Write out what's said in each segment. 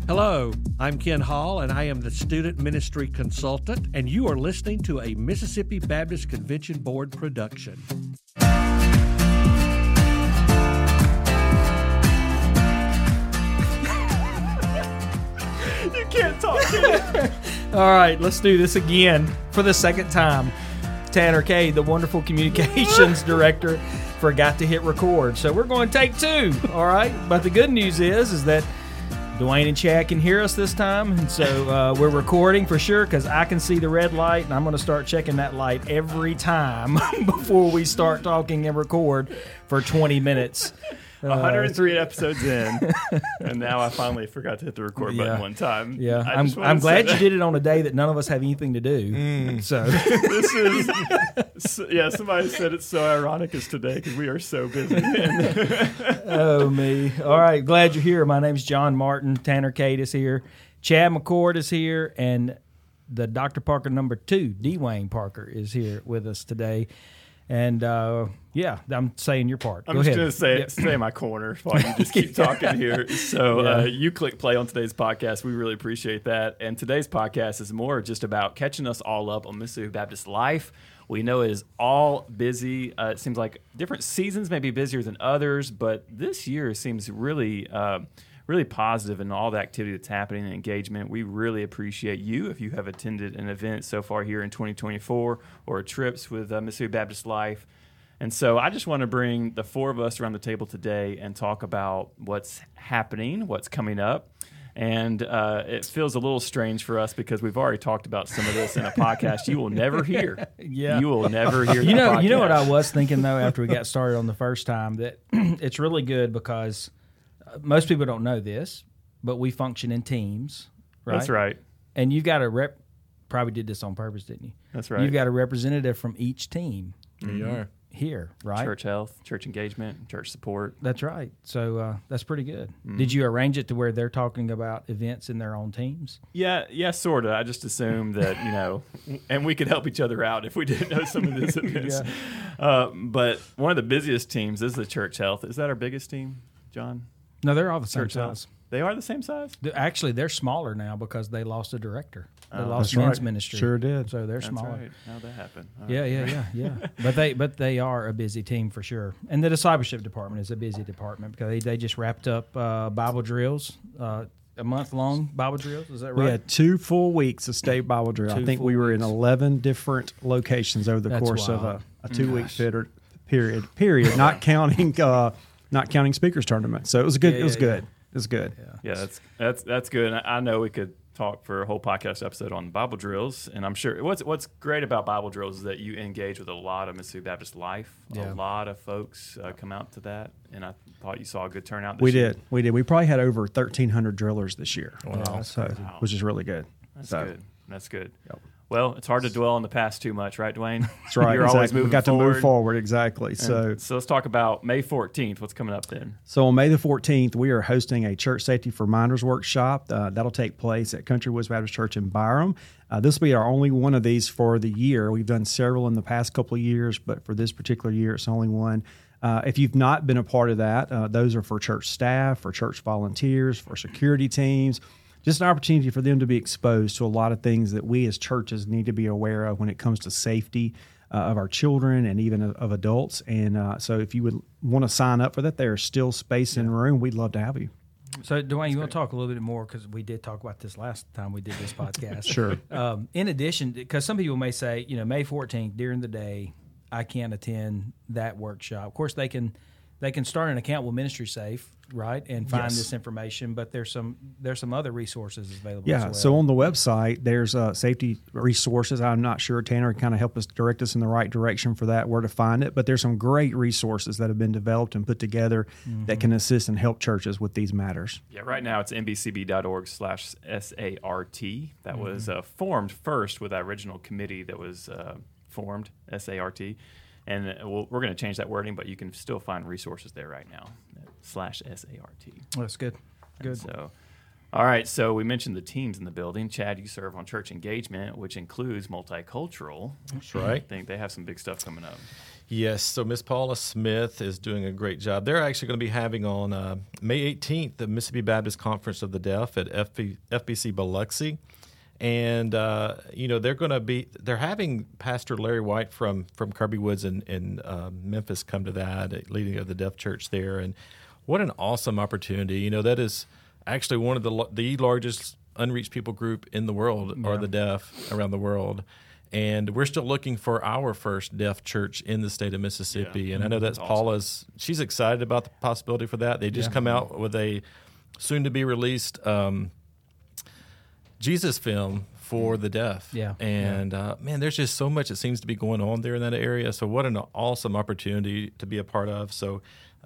Hello, I'm Ken Hall, and I am the Student Ministry Consultant, and you are listening to a Mississippi Baptist Convention Board production. You can't talk, can you? All right, let's do this again for the second time. Tanner Kay, the wonderful communications director, forgot to hit record. So we're going to take two, all right? But the good news is that Dwayne and Chad can hear us this time. And so we're recording for sure because I can see the red light, and I'm going to start checking that light every time before we start talking and record for 20 minutes. 103 episodes in, and now I finally forgot to hit the record button one time. Yeah, I'm glad you did it on a day that none of us have anything to do. So this is, somebody said it's so ironic as today because we are so busy. Oh, me. All right, glad you're here. My name's John Martin. Tanner Kate is here. Chad McCord is here, and the Dr. Parker number 2, Dwayne Parker, is here with us today. And I'm saying your part. I'm just going to stay in my corner while you just keep talking here. So you click play on today's podcast. We really appreciate that. And today's podcast is more just about catching us all up on Mississippi Baptist life. We know it is all busy. It seems like different seasons may be busier than others, but this year seems really positive in all the activity that's happening and engagement. We really appreciate you if you have attended an event so far here in 2024 or trips with Mississippi Baptist Life. And so I just want to bring the four of us around the table today and talk about what's happening, what's coming up. And it feels a little strange for us because we've already talked about some of this in a podcast you will never hear. Yeah. You will never hear You know what I was thinking, though, after we got started on the first time, that it's really good because most people don't know this, but we function in teams, right? That's right. And you've got a probably did this on purpose, didn't you? That's right. You've got a representative from each team. You are. Here, right? Church health, church engagement, church support. That's right. So that's pretty good. Mm. Did you arrange it to where they're talking about events in their own teams? Yeah, sort of. I just assumed that, and we could help each other out if we didn't know some of these events. But one of the busiest teams is the church health. Is that our biggest team, John? No, they're all the same Church size. health. They are the same size? Actually, they're smaller now because they lost a director. They Oh, lost that's men's right. ministry. Sure did. So they're That's smaller. right. How'd that happen? All Yeah. But they are a busy team for sure. And the discipleship department is a busy department because they just wrapped up Bible drills, a month-long Bible drills. Is that right? We had 2 full weeks of state Bible drill. I think we were in 11 different locations over the That's course of wild. a 2-week period, not counting speakers tournament. So it was good. It was good. It was good. Yeah, that's good. And I know we could talk for a whole podcast episode on Bible drills, and I'm sure what's great about Bible drills is that you engage with a lot of Mississippi Baptist life. Yeah. A lot of folks come out to that, and I thought you saw a good turnout this year. We did. We probably had over 1,300 drillers this year. Wow. Which is really good. That's good. Yep. Well, it's hard to dwell on the past too much, right, Dwayne? That's right. You're always moving We got forward. to move forward, exactly. So let's talk about May 14th. What's coming up then? So on May the 14th, we are hosting a Church Safety for Minders workshop. That'll take place at Country Woods Baptist Church in Byram. This will be our only one of these for the year. We've done several in the past couple of years, but for this particular year, it's only one. If you've not been a part of that, those are for church staff, for church volunteers, for security teams. Just an opportunity for them to be exposed to a lot of things that we as churches need to be aware of when it comes to safety of our children and even of adults. And so if you would want to sign up for that, there's still space in the room. We'd love to have you. So, Dwayne, you want to talk a little bit more because we did talk about this last time we did this podcast. Sure. In addition, because some people may say, May 14th during the day, I can't attend that workshop. Of course, they can start an account with Ministry Safe, right, and find Yes. this information. But there's some other resources available. Yeah, as well. so on the website, there's safety resources. I'm not sure. Tanner can kind of help us direct us in the right direction for that, where to find it. But there's some great resources that have been developed and put together that can assist and help churches with these matters. Yeah, right now it's mbcb.org/SART. That was formed first with that original committee that was formed, SART. And we're going to change that wording, but you can still find resources there right now, /SART. That's good. Good. So All right, so we mentioned the teams in the building. Chad, you serve on church engagement, which includes multicultural. That's right. I think they have some big stuff coming up. Yes, so Miss Paula Smith is doing a great job. They're actually going to be having on May 18th the Mississippi Baptist Conference of the Deaf at FBC Biloxi. And, they're having Pastor Larry White from Kirby Woods in Memphis come to that, leading of the deaf church there. And what an awesome opportunity. That is actually one of the largest unreached people group in the world are the deaf around the world. And we're still looking for our first deaf church in the state of Mississippi. Yeah. And I know that's Paula's, she's excited about the possibility for that. They just come out with a soon-to-be-released Jesus film for the deaf. Yeah. And, man, there's just so much that seems to be going on there in that area. So what an awesome opportunity to be a part of. So,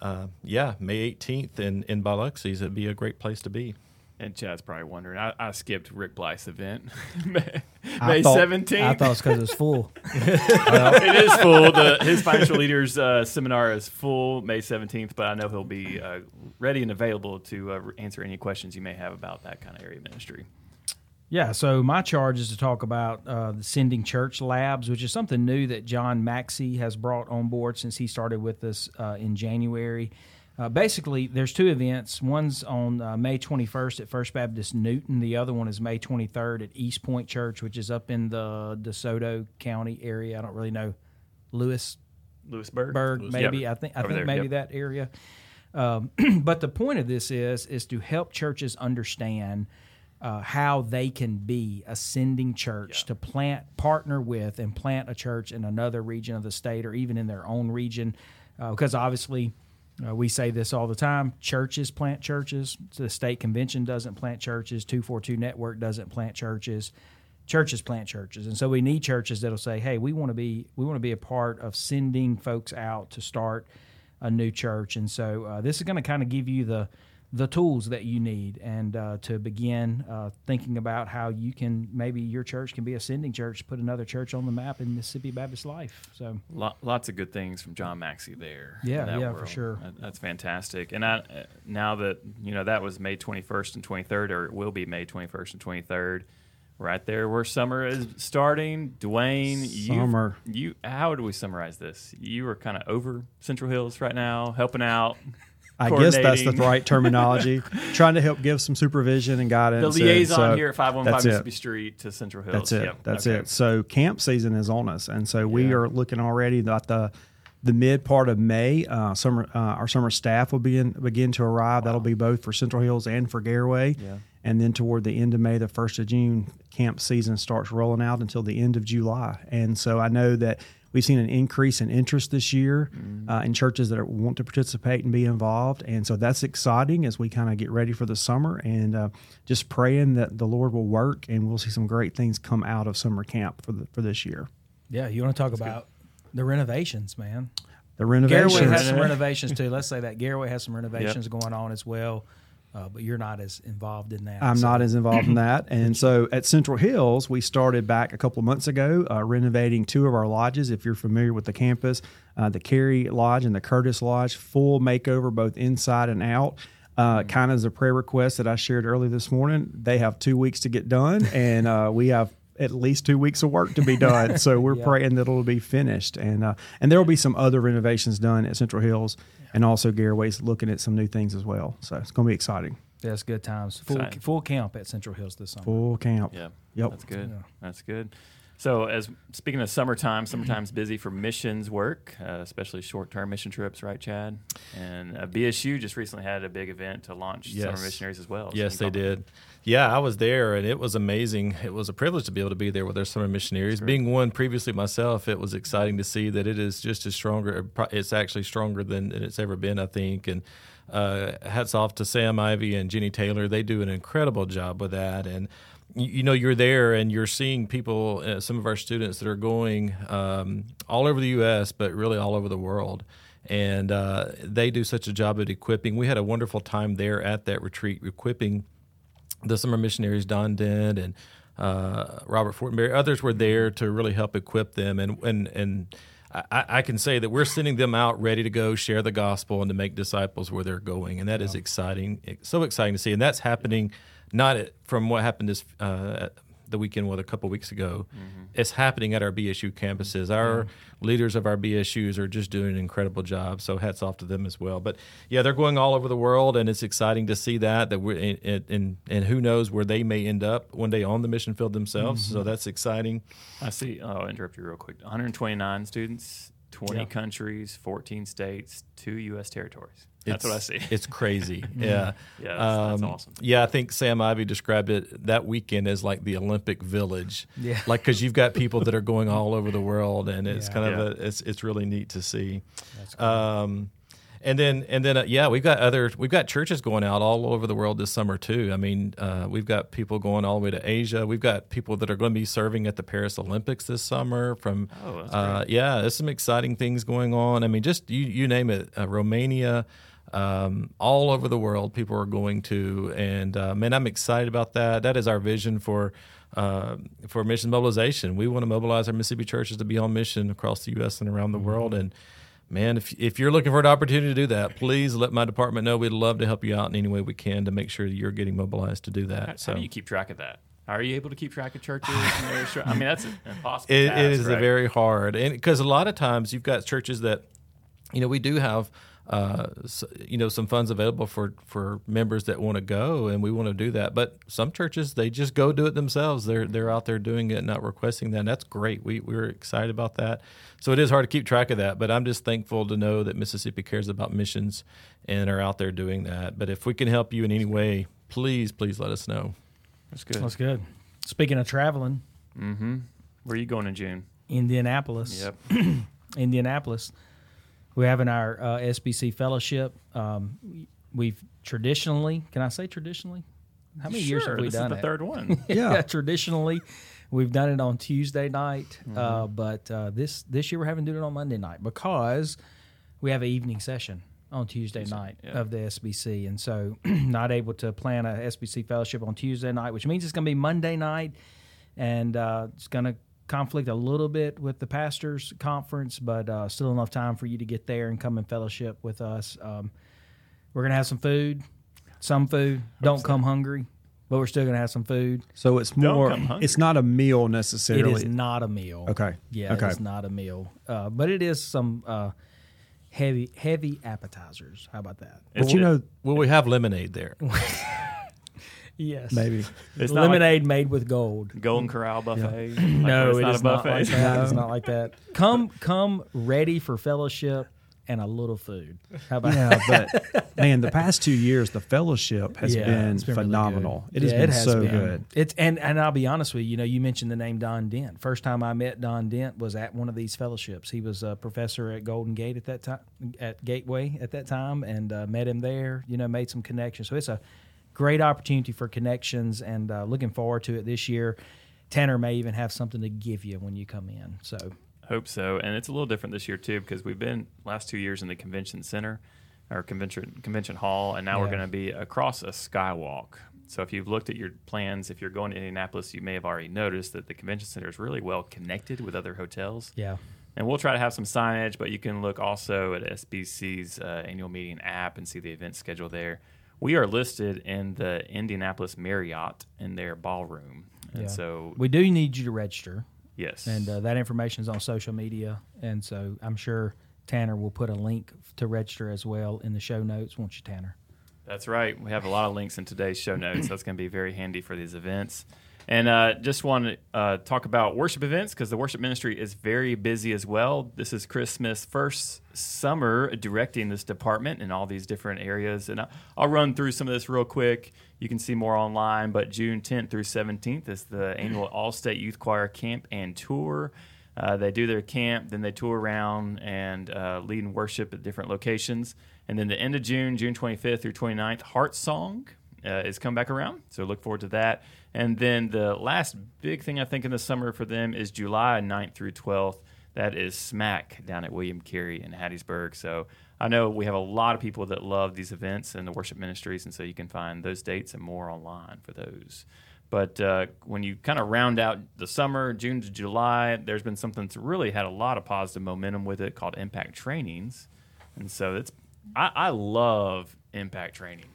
May 18th in Biloxi, it'd be a great place to be. And Chad's probably wondering, I skipped Rick Blythe's event, May 17th. I thought it's because it's full. It is full. His Financial Leaders Seminar is full May 17th, but I know he'll be ready and available to answer any questions you may have about that kind of area of ministry. Yeah, so my charge is to talk about the Sending Church Labs, which is something new that John Maxey has brought on board since he started with us in January. Basically, there's two events. One's on May 21st at First Baptist Newton. The other one is May 23rd at East Point Church, which is up in the DeSoto County area. I don't really know. Lewisburg, maybe. Yep. I think maybe that area. But the point of this is to help churches understand how they can be a sending church, to partner with and plant a church in another region of the state or even in their own region, because obviously we say this all the time, churches plant churches. The state convention doesn't plant churches. 242 Network doesn't plant churches. Churches plant churches. And so we need churches that'll say, hey, we want to be a part of sending folks out to start a new church. And so this is going to kind of give you the tools that you need and to begin thinking about how you can, maybe your church can be a sending church, put another church on the map in Mississippi Baptist life. So lots of good things from John Maxey there. Yeah, for sure. That's fantastic. And now that, that was May 21st and 23rd, or it will be May 21st and 23rd, right there where summer is starting. Dwayne, how would we summarize this? You are kind of over Central Hills right now, helping out. I guess that's the right terminology. Trying to help give some supervision and guidance. The liaison here at 515 Mississippi Street to Central Hills. That's it. Yep. That's it. So camp season is on us, and so we are looking already at the mid part of May. Our summer staff will begin to arrive. Wow. That'll be both for Central Hills and for Garaway. Yeah. And then toward the end of May, the 1st of June, camp season starts rolling out until the end of July. And so I know that we've seen an increase in interest this year in churches that want to participate and be involved. And so that's exciting as we kind of get ready for the summer and just praying that the Lord will work and we'll see some great things come out of summer camp for this year. Yeah, you want to talk about the renovations, man. The renovations. Garaway has some renovations too. Let's say that. Garaway has some renovations going on as well. But you're not as involved in that. I'm not as involved in that. And so at Central Hills, we started back a couple of months ago renovating two of our lodges. If you're familiar with the campus, the Cary Lodge and the Curtis Lodge, full makeover both inside and out. Kind of as a prayer request that I shared early this morning. They have 2 weeks to get done, and we have at least 2 weeks of work to be done. So we're praying that it'll be finished. And there will be some other renovations done at Central Hills. And also Garaway's looking at some new things as well. So it's going to be exciting. Yeah, it's good times. Full camp at Central Hills this summer. Full camp. Yeah. Yep. That's good. Yeah. That's good. So speaking of summertime's busy for missions work, especially short-term mission trips, right, Chad? And BSU just recently had a big event to launch summer missionaries as well. Yes, they did. Yeah, I was there, and it was amazing. It was a privilege to be able to be there with our summer missionaries. Being one previously myself, it was exciting to see that it is just as stronger. It's actually stronger than it's ever been, I think. And hats off to Sam Ivey and Jenny Taylor. They do an incredible job with that. And you're there and you're seeing people, some of our students that are going all over the U.S., but really all over the world. And they do such a job at equipping. We had a wonderful time there at that retreat, equipping the summer missionaries. Don Dent and Robert Fortenberry. Others were there to really help equip them. And I can say that we're sending them out ready to go share the gospel and to make disciples where they're going. And that is exciting. It's so exciting to see. And that's happening from what happened this the weekend a couple weeks ago. It's happening at our BSU campuses. Our leaders of our BSUs are just doing an incredible job. So hats off to them as well. But yeah, they're going all over the world, and it's exciting to see that we're and who knows where they may end up one day on the mission field themselves. So that's exciting. I see. I'll interrupt you real quick. 129 students, 20 countries, 14 states, 2 U.S. territories. That's what I see. It's crazy. Yeah. That's awesome. Yeah, I think Sam Ivey described it that weekend as like the Olympic Village. Yeah. Like, because you've got people that are going all over the world, and it's kind of it's really neat to see. That's cool. And then we've got churches going out all over the world this summer too. I mean, we've got people going all the way to Asia. We've got people that are going to be serving at the Paris Olympics this summer. There's some exciting things going on. I mean, just you name it, Romania. All over the world, people are going to, and man, I'm excited about that. That is our vision for mission mobilization. We want to mobilize our Mississippi churches to be on mission across the U.S. and around the world. And man, if you're looking for an opportunity to do that, please let my department know. We'd love to help you out in any way we can to make sure that you're getting mobilized to do that. How do you keep track of that? Are you able to keep track of churches? I mean, that's an impossible task, it is right? very hard, and because a lot of times you've got churches that, we do have. Some funds available for members that want to go, and we want to do that. But some churches, they just go do it themselves. They're out there doing it, not requesting that. And that's great. We're excited about that. So it is hard to keep track of that. But I'm just thankful to know that Mississippi cares about missions and are out there doing that. But if we can help you in any way, please let us know. That's good. That's good. Speaking of traveling, where are you going in June? Indianapolis. Yep. Indianapolis. We're having our SBC fellowship. We've traditionally, can I say traditionally? How many years have we done it? This is the third one. Yeah, traditionally, we've done it on Tuesday night, but this year we're having to do it on Monday night because we have an evening session on Tuesday night of the SBC, and so not able to plan a SBC fellowship on Tuesday night, which means it's going to be Monday night, and it's going to conflict a little bit with the pastors' conference, but still enough time for you to get there and come and fellowship with us. We're going to have some food. Don't come hungry, but we're still going to have some food. So it's it's not a meal necessarily. It is not a meal. Okay. Yeah, okay. It's not a meal. But it is some heavy appetizers. How about that? But will we have lemonade there? Yes. Maybe. It's lemonade made with gold. Golden Corral buffet. Yeah. No, it's not a buffet. Not like that. It's not like that. Come ready for fellowship and a little food. How about that? But man, the past 2 years, the fellowship has been phenomenal. Really it has been good. It's and I'll be honest with you. You mentioned the name Don Dent. First time I met Don Dent was at one of these fellowships. He was a professor at Golden Gate at that time, at Gateway at that time, and met him there. Made some connections. So it's a great opportunity for connections, and looking forward to it this year. Tanner may even have something to give you when you come in. So hope so. And it's a little different this year too, because we've been last 2 years in the convention center or convention hall, and now we're going to be across a skywalk. So if you've looked at your plans, if you're going to Indianapolis, you may have already noticed that the convention center is really well connected with other hotels. Yeah. And we'll try to have some signage, but you can look also at SBC's annual meeting app and see the event schedule there. We are listed in the Indianapolis Marriott in their ballroom. And so we do need you to register. Yes. And that information is on social media. And so I'm sure Tanner will put a link to register as well in the show notes, won't you, Tanner? That's right. We have a lot of links in today's show notes. That's going to be very handy for these events. And just want to talk about worship events because the worship ministry is very busy as well. This is Chris Smith's first summer directing this department in all these different areas. And I'll run through some of this real quick. You can see more online, but June 10th through 17th is the annual All-State Youth Choir Camp and Tour. They do their camp, then they tour around and lead in worship at different locations. And then the end of June, June 25th through 29th, Heart Song is come back around. So look forward to that. And then the last big thing I think in the summer for them is July 9th through 12th. That is Smack down at William Carey in Hattiesburg. So I know we have a lot of people that love these events and the worship ministries, and so you can find those dates and more online for those. But when you kind of round out the summer, June to July, there's been something that's really had a lot of positive momentum with it called Impact Trainings. And so I love Impact Trainings.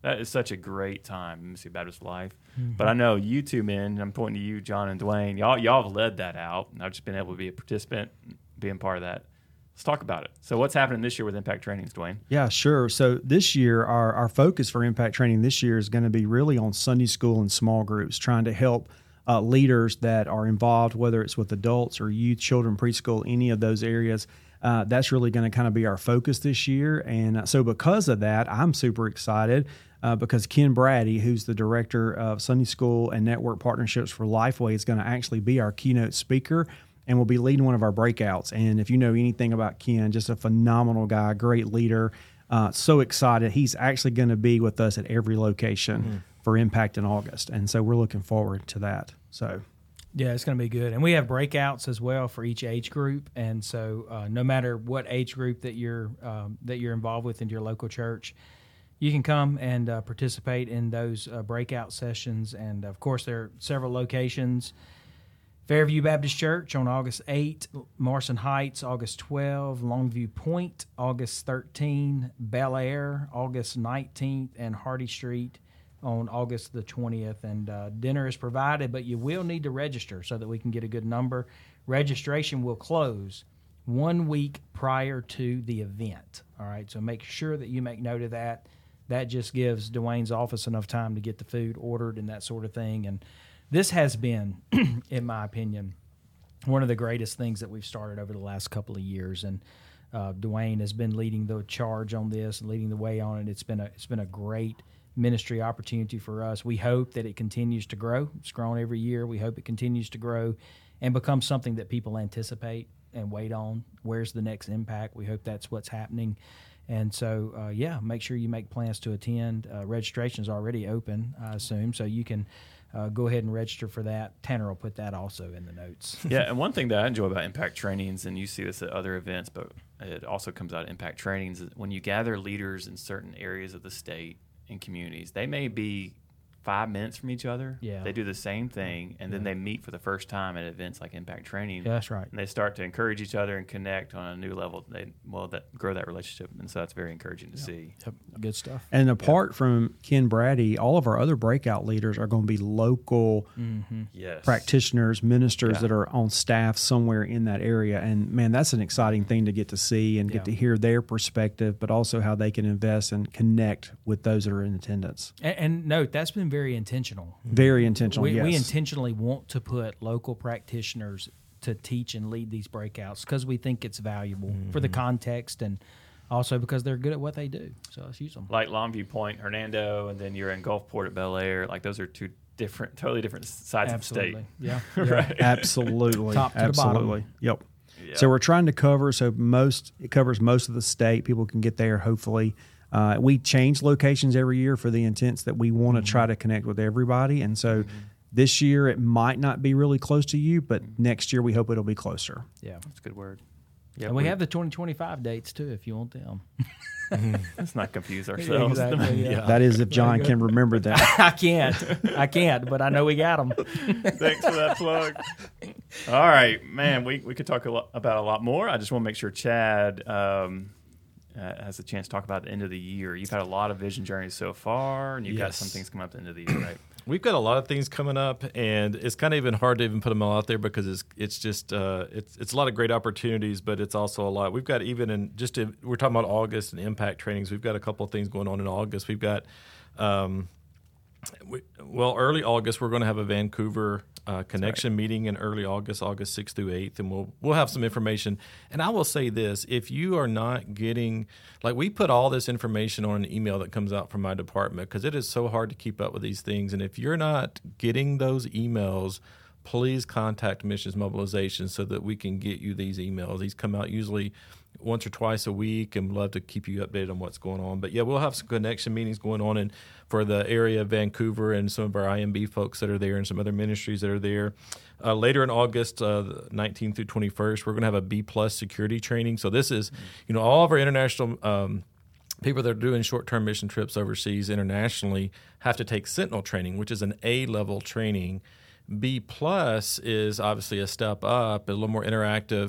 That is such a great time in Mississippi Baptist life. But I know you two men, I'm pointing to you, John and Dwayne, y'all have led that out. And I've just been able to be a participant, being part of that. Let's talk about it. So what's happening this year with Impact Trainings, Dwayne? Yeah, sure. So this year, our focus for Impact Training this year is going to be really on Sunday school and small groups, trying to help leaders that are involved, whether it's with adults or youth, children, preschool, any of those areas. That's really going to kind of be our focus this year. And so because of that, I'm super excited because Ken Brady, who's the director of Sunday School and Network Partnerships for Lifeway, is going to actually be our keynote speaker and will be leading one of our breakouts. And if you know anything about Ken, just a phenomenal guy, great leader, so excited. He's actually going to be with us at every location for Impact in August. And so we're looking forward to that. So yeah, it's going to be good. And we have breakouts as well for each age group. And so no matter what age group that you're involved with in your local church, you can come and participate in those breakout sessions. And, of course, there are several locations. Fairview Baptist Church on August 8, Morrison Heights August 12, Longview Point August 13, Bel Air August 19th, and Hardy Street on August the 20th. And dinner is provided, but you will need to register so that we can get a good number. Registration will close 1 week prior to the event. All right, so make sure that you make note of that. That just gives Dwayne's office enough time to get the food ordered and that sort of thing. And this has been, in my opinion, one of the greatest things that we've started over the last couple of years. And Dwayne has been leading the charge on this and leading the way on it. It's been a great ministry opportunity for us. We hope that it continues to grow. It's grown every year. We hope it continues to grow and become something that people anticipate and wait on. Where's the next impact? We hope that's what's happening. And so, make sure you make plans to attend. Registration is already open, I assume, so you can go ahead and register for that. Tanner will put that also in the notes. Yeah, and one thing that I enjoy about Impact Trainings, and you see this at other events, but it also comes out of Impact Trainings, is when you gather leaders in certain areas of the state and communities, they may be 5 minutes from each other. Yeah. They do the same thing, and then they meet for the first time at events like Impact Training. Yeah, that's right. And they start to encourage each other and connect on a new level. Grow that relationship, and so that's very encouraging to see. Yep. Good stuff. And apart from Ken Brady, all of our other breakout leaders are going to be local practitioners, ministers that are on staff somewhere in that area. And, man, that's an exciting thing to get to see and get to hear their perspective, but also how they can invest and connect with those that are in attendance. And note, that's been very intentional. Very intentional, yes. We intentionally want to put local practitioners to teach and lead these breakouts because we think it's valuable for the context and also because they're good at what they do. So let's use them. Like Longview Point, Hernando, and then you're in Gulfport at Bel Air. Like those are two totally different sides of the state. Yeah. Right. Absolutely. Top to the bottom. Yep. Yeah. So we're trying to cover it covers most of the state. People can get there hopefully. We change locations every year for the intents that we want to try to connect with everybody. And so this year it might not be really close to you, but next year we hope it'll be closer. Yeah. That's a good word. Yeah, and we have the 2025 dates too if you want them. Let's not confuse ourselves. Exactly, yeah. That is if John can remember that. I can't, but I know we got them. Thanks for that plug. All right, man, we could talk about a lot more. I just want to make sure Chad has a chance to talk about the end of the year. You've had a lot of vision journeys so far, and you've got some things coming up at the end of the year, right? We've got a lot of things coming up, and it's kind of even hard to even put them all out there because it's just it's a lot of great opportunities, but it's also a lot. We've got we're talking about August and Impact Trainings. We've got a couple of things going on in August. We've got early August we're going to have a Vancouver connection meeting in early August 6th through 8th, and we'll have some information. And I will say this, if you are not getting, like we put all this information on an email that comes out from my department because it is so hard to keep up with these things. And if you're not getting those emails, please contact Missions Mobilization so that we can get you these emails. These come out usually once or twice a week, and we'd love to keep you updated on what's going on. But, yeah, we'll have some connection meetings going on for the area of Vancouver and some of our IMB folks that are there and some other ministries that are there. Later in August, 19th through 21st, we're going to have a B-plus security training. So this is, all of our international people that are doing short-term mission trips overseas internationally have to take Sentinel training, which is an A-level training. B-plus is obviously a step up, a little more interactive.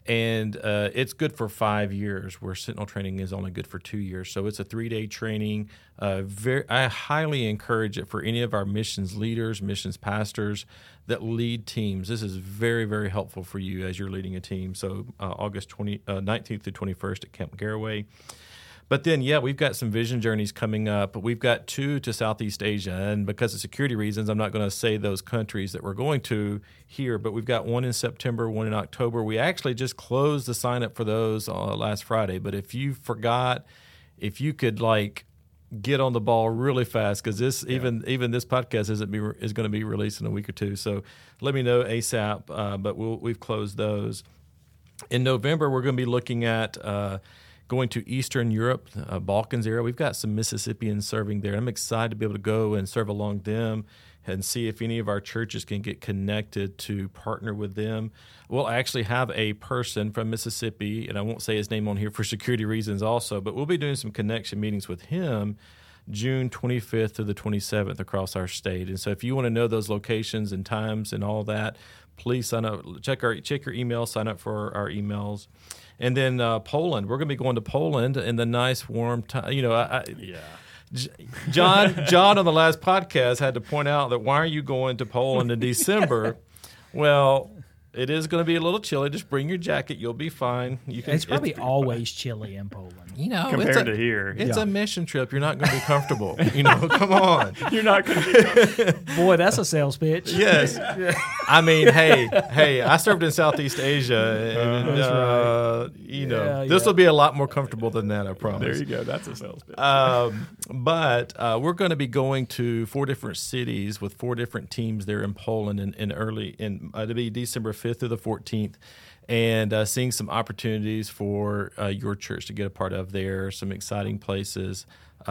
And it's good for 5 years, where Sentinel training is only good for 2 years. So it's a 3-day training. I highly encourage it for any of our missions leaders, missions pastors that lead teams. This is very, very helpful for you as you're leading a team. So August 19th through 21st at Camp Garaway. But then, we've got some vision journeys coming up. We've got 2 to Southeast Asia, and because of security reasons, I'm not going to say those countries that we're going to here, but we've got 1 in September, 1 in October. We actually just closed the sign-up for those last Friday, but if you forgot, if you could, get on the ball really fast, because even this podcast is going to be released in a week or 2, so let me know ASAP, but we've closed those. In November, we're going to be looking at going to Eastern Europe, Balkans area. We've got some Mississippians serving there. I'm excited to be able to go and serve along them and see if any of our churches can get connected to partner with them. We'll actually have a person from Mississippi, and I won't say his name on here for security reasons also, but we'll be doing some connection meetings with him June 25th to the 27th across our state. And so if you want to know those locations and times and all that, please sign up. Check your email, sign up for our emails. And then Poland. We're going to be going to Poland in the nice warm time. John on the last podcast had to point out that why are you going to Poland in December? Well, it is going to be a little chilly. Just bring your jacket. You'll be fine. It's probably always chilly in Poland. Compared to here. It's a mission trip. You're not going to be comfortable. Come on. You're not going to be comfortable. Boy, that's a sales pitch. Yes. I mean, hey, I served in Southeast Asia, and this will be a lot more comfortable than that, I promise. There you go. That's a sales pitch. But we're going to be going to 4 different cities with 4 different teams there in Poland it'll be December 5th through the 14th. And seeing some opportunities for your church to get a part of there, some exciting places.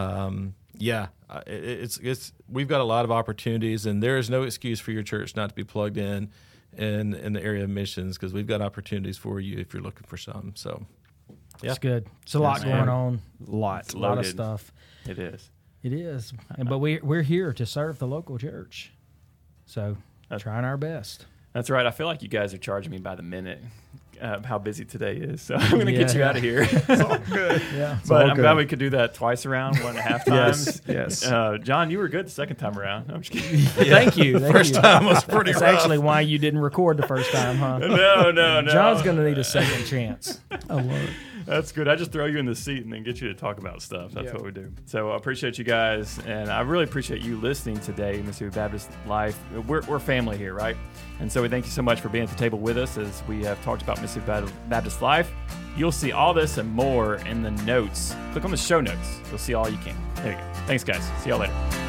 It's we've got a lot of opportunities, and there is no excuse for your church not to be plugged in the area of missions, because we've got opportunities for you if you're looking for some. So, it's good. It's a lot going on. A lot of stuff. It is. It is. But we're here to serve the local church. So, trying our best. That's right. I feel like you guys are charging me by the minute how busy today is. So I'm going to get you out of here. It's all good. But I'm glad we could do that twice around, 1.5 times. Yes. John, you were good the second time around. I'm just kidding. Thank you. First time was pretty rough. That's actually why you didn't record the first time, huh? No. John's going to need a second chance. I love it. That's good. I just throw you in the seat and then get you to talk about stuff. That's what we do. So I appreciate you guys, and I really appreciate you listening today, Mississippi Baptist Life. We're family here, right? And so we thank you so much for being at the table with us as we have talked about Mississippi Baptist Life. You'll see all this and more in the notes. Click on the show notes. You'll see all you can. There you go. Thanks, guys. See y'all later.